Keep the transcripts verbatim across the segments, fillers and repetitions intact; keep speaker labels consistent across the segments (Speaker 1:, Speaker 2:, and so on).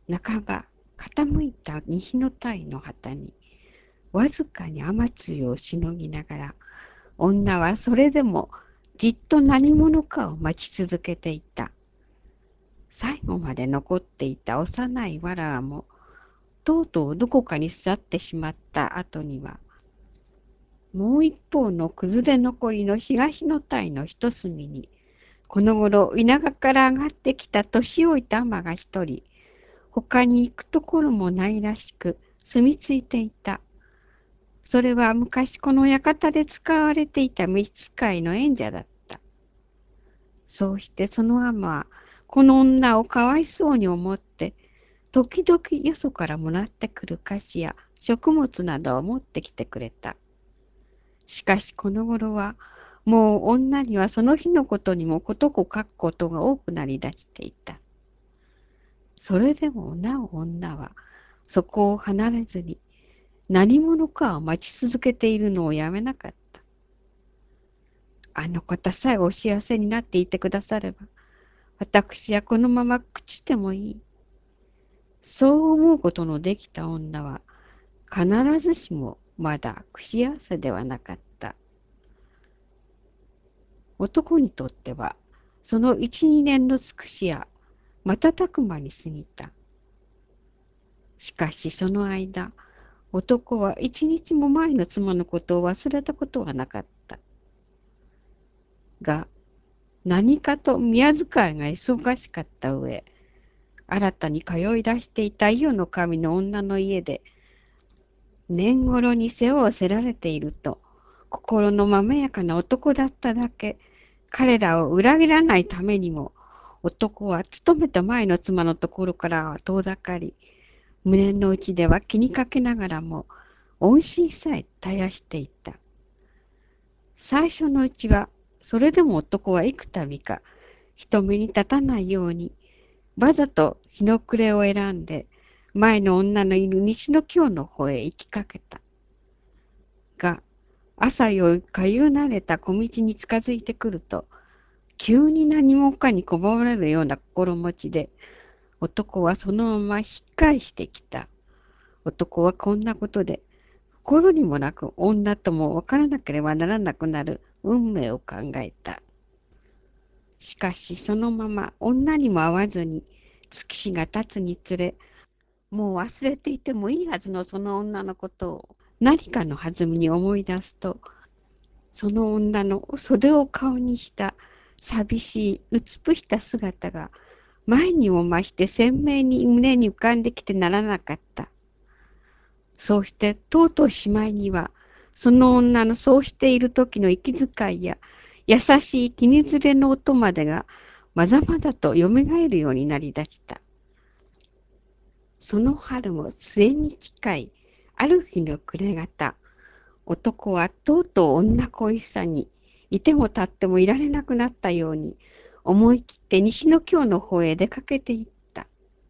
Speaker 1: 半ば傾いた西の鯛の旗に、わずかに雨露をしのぎながら、女はそれでもじっと何者かを待ち続けていた。最後まで残っていた幼いわらわも、とうとうどこかに去ってしまった後には、もう一方の崩れ残りの東の鯛の一隅に、この頃田舎から上がってきた年老いた尼が一人、他に行くところもないらしく住み着いていた。それは昔この館で使われていた召使いの縁者だった。そうしてその尼はこの女をかわいそうに思って、時々よそからもらってくる菓子や食物などを持ってきてくれた。しかしこの頃はもう女にはその日のことにもことこ書くことが多くなりだしていた。それでもなお女はそこを離れずに何者かを待ち続けているのをやめなかった。あの方さえお幸せになっていてくだされば、私はこのまま朽ちてもいい。そう思うことのできた女は、必ずしもまだ不幸せではなかった。男にとっては、その一、二年の尽くしや、瞬く間に過ぎた。しかしその間、男は一日も前の妻のことを忘れたことはなかった。が、何かと宮遣いが忙しかった上、新たに通い出していた伊予の神の女の家で、年頃に世話をせられていると、心のまめやかな男だっただけ、彼らを裏切らないためにも、男は勤めた前の妻のところからは遠ざかり、胸の内では気にかけながらも、恩心さえ絶やしていた。最初のうちは、それでも男は幾度か、人目に立たないように、わざと日の暮れを選んで、前の女のいる西の京の方へ行きかけた。が、朝よかゆう慣れた小道に近づいてくると、急に何もかに拒まれるような心持ちで、男はそのまま引っ返してきた。男はこんなことで、心にもなく女とも分からなければならなくなる運命を考えた。しかしそのまま女にも会わずに月日が経つにつれ、もう忘れていてもいいはずのその女のことを何かの弾みに思い出すと、その女の袖を顔にした寂しい鬱ぷした姿が前にも増して鮮明に胸に浮かんできてならなかった。そうしてとうとうしまいには、その女のそうしている時の息遣いや優しい気にずれの音までがまざまざとよみがえるようになりだした。その春も末に近いある日の暮れ方、男はとうとう女恋しさにいても立ってもいられなくなったように思い切って西の京の方へ出かけていった。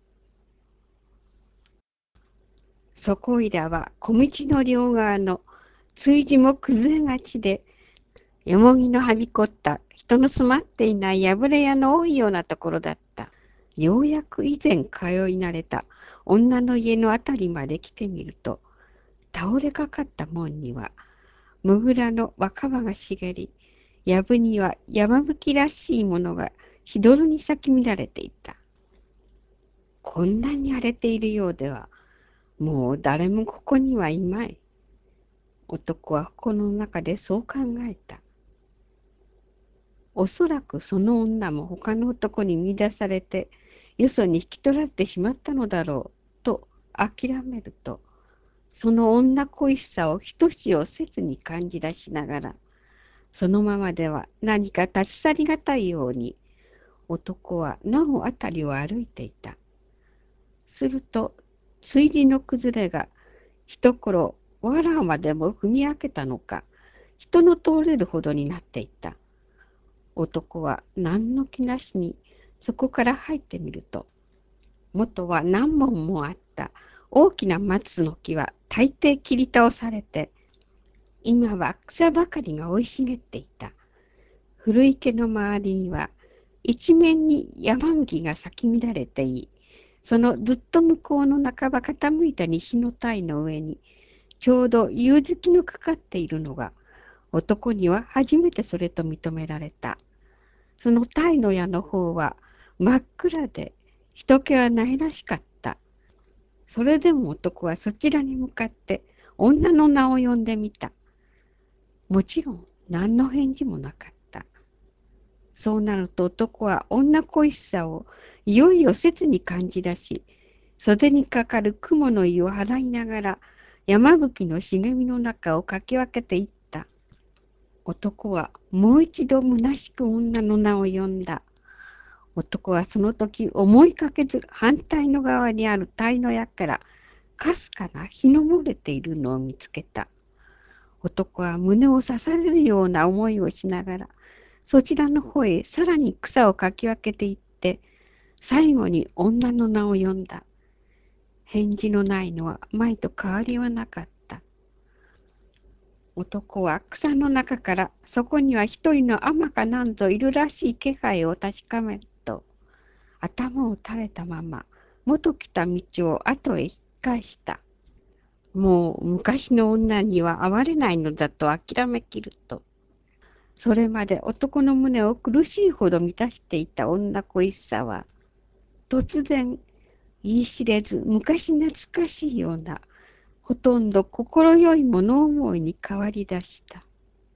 Speaker 1: そこいらは小道の両側の追地も崩れがちで、よもぎのはびこった人の住まっていない破れ屋の多いようなところだった。ようやく以前通い慣れた女の家のあたりまで来てみると、倒れかかった門にはむぐらの若葉が茂り、やぶには山吹らしいものが日どろに咲き乱れていた。こんなに荒れているようでは、もう誰もここにはいまい。男は心の中でそう考えた。おそらくその女も他の男に見出されて、よそに引き取られてしまったのだろう、と諦めると、その女恋しさをひとしお切に感じ出しながら、そのままでは何か立ち去りがたいように、男はなお辺りを歩いていた。すると、追地の崩れが、一頃、わらまでも踏み開けたのか、人の通れるほどになっていた。男は何の気なしに、そこから入ってみると、元は何本もあった大きな松の木は大抵切り倒されて、今は草ばかりが生い茂っていた。古池の周りには一面に山麦が咲き乱れてい、 そのずっと向こうの半ば傾いた西の鯛の上に、ちょうど夕月のかかっているのが、男には初めてそれと認められた。その鯛の矢の方は真っ暗で、人気はないらしかった。それでも男はそちらに向かって女の名を呼んでみた。もちろん何の返事もなかった。そうなると男は女恋しさをいよいよ切に感じ出し、袖にかかる雲の意を払いながら山吹の茂みの中をかき分けていった。男はもう一度虚しく女の名を呼んだ。男はその時思いかけず反対の側にある鯛の矢からかすかな日の漏れているのを見つけた。男は胸を刺されるような思いをしながら、そちらの方へさらに草をかき分けていって、最後に女の名を呼んだ。返事のないのは前と変わりはなかった。男は草の中からそこには一人の尼かなんぞいるらしい気配を確かめると、頭を垂れたまま元来た道を後へ引き返した。もう昔の女には会われないのだと諦めきると、それまで男の胸を苦しいほど満たしていた女恋しさは、突然言い知れず昔懐かしいような、ほとんど心よい物思いに変わり出した。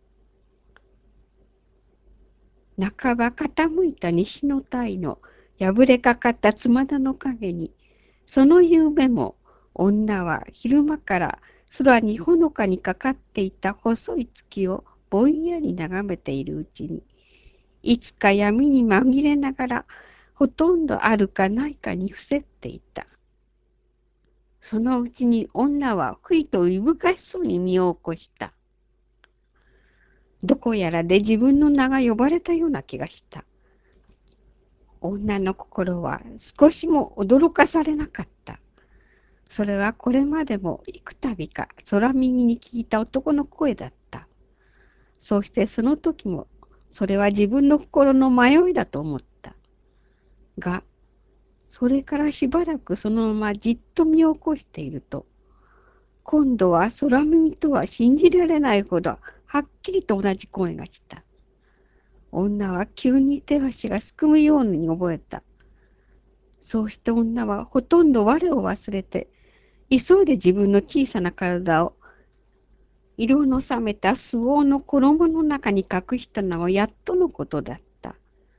Speaker 1: 半ば傾いた西の鯛の破れかかったつまだの陰に、その夕べも女は昼間から空にほのかにかかっていた細い月をぼんやり眺めているうちに、いつか闇に紛れながらほとんどあるかないかに伏せっていた。そのうちに女はふいといぶかしそうに身を起こした。どこやらで自分の名が呼ばれたような気がした。女の心は少しも驚かされなかった。それはこれまでも幾度か空耳に聞いた男の声だった。そうしてその時もそれは自分の心の迷いだと思った。が、それからしばらくそのままじっと身を起こしていると、今度は空耳とは信じられないほどはっきりと同じ声がした。女は急に手足がすくむように覚えた。そうして女はほとんど我を忘れて、急いで自分の小さな体を色の冷めた巣黄の衣の中に隠したのはやっとのことだった。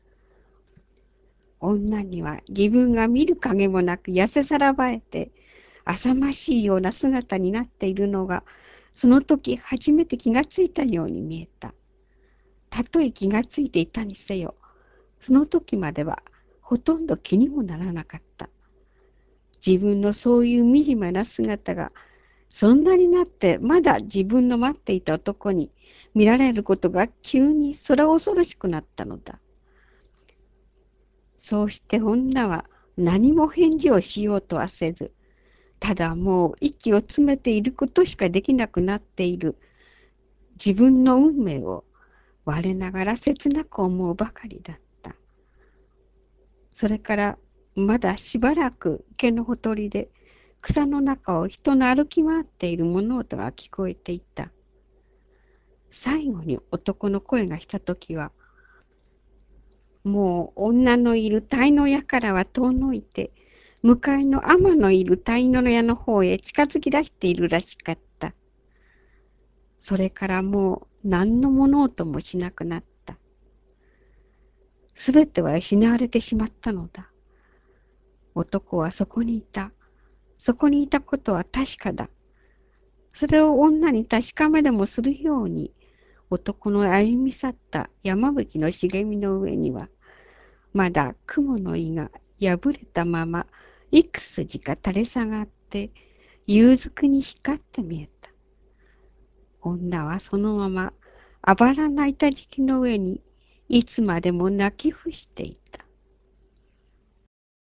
Speaker 1: 女には自分が見る影もなく痩せさらばえて浅ましいような姿になっているのが、その時初めて気がついたように見えた。たとえ気がついていたにせよ、その時まではほとんど気にもならなかった。自分のそういう惨めな姿が、そんなになってまだ自分の待っていた男に見られることが急に空恐ろしくなったのだ。そうして女は何も返事をしようとはせず、ただもう息を詰めていることしかできなくなっている自分の運命を我ながら切なく思うばかりだった。それからまだしばらく池のほとりで草の中を人の歩き回っている物音が聞こえていた。最後に男の声がしたときは、もう女のいる鯛の矢からは遠のいて、向かいの天のいる鯛の矢の方へ近づき出しているらしかった。それからもう何の物音もしなくなった。すべては失われてしまったのだ。男はそこにいた。そこにいたことは確かだ。それを女に確かめでもするように、男の歩み去った山吹の茂みの上には、まだ雲の意が破れたまま、幾筋か垂れ下がって、夕づくに光って見えた。女はそのまま、あばらな板敷きの上に、いつまでも泣き伏していた。